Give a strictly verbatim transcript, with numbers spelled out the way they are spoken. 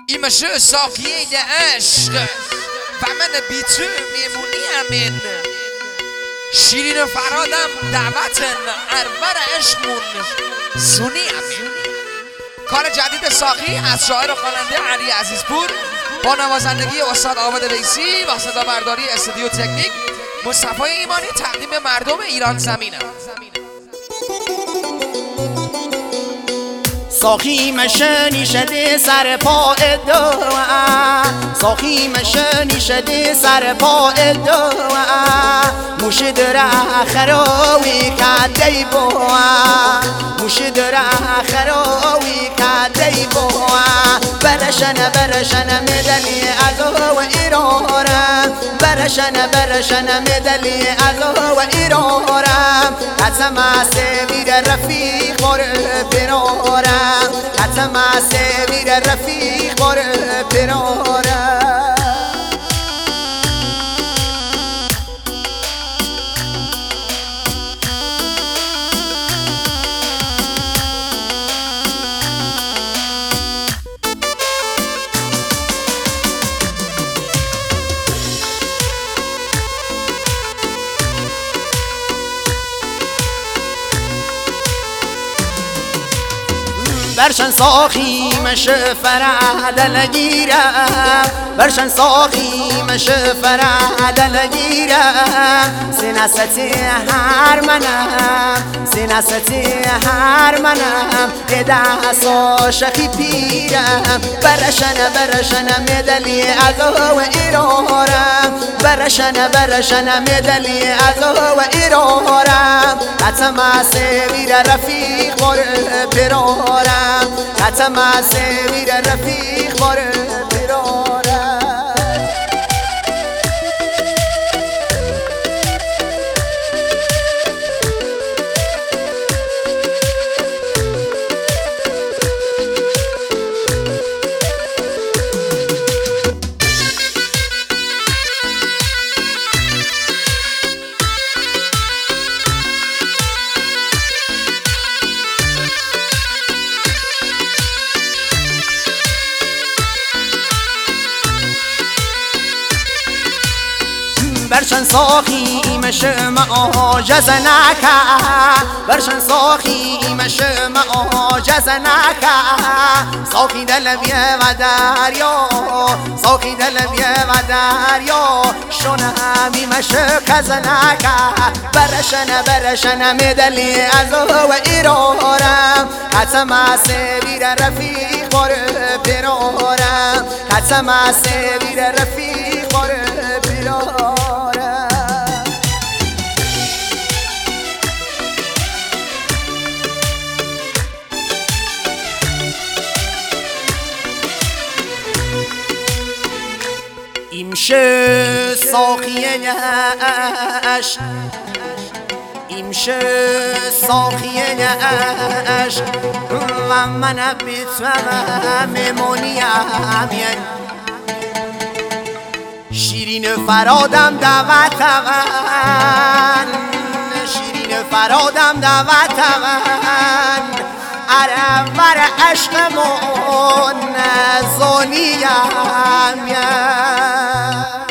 این مشه ساقیه عشق و من بی تو میمونی امین. شیرین و فرادم دعوتن ارور عشقمون سونی امین. کار جدید ساقی از شاعر و خواننده علی عزیزپور با نوازندگی استاد عابد ویسی و صدا برداری استودیو تکنیک مصطفی ایمانی تقدیم مردم ایران زمینه. ساقی مشنی شده سر پا ادعا، ساقی مشنی شده سر پا ادعا، موش دره خراوی کدی بوا، موش دره خراوی کدی بوا، برشن برشن مدلی اگا و ایرانم، برشن برشن مدلی اگا و ایرانم، قسم سویر رفیق بار برارم، قسم سویر رفیق بار برارم. برشن ساقی مش فرعدل گیرم، برشن ساقی مش فرعدل گیرم، سینستی هر منم، سینستی هر منم، دست عاشقی پیرم، برشن برشن مدلی اگا و ایرانم، برشن برشن مدلی اگا و ایرانم، قسم سویر رفیق بار برارم، قسم سویر رفیق بار برارم. برشن ساقی مش معاجز نکا، برشن ساقی مش معاجز نکا، ساقی دلویه و دریا، ساقی دلویه و دریا، شنمی مش کز نکا، برشن برشن مدلی از و ایرانم، قسم سویر رفیق بار برارم، قسم سویر رفیق بار برارم. ایمشه ساقیه عشق، ایمشه ساقیه عشق و من بیتوام میمونیم. شیرین فرادم دعوت من، شیرین فرادم دعوت من، ارور عشقمون زونیم.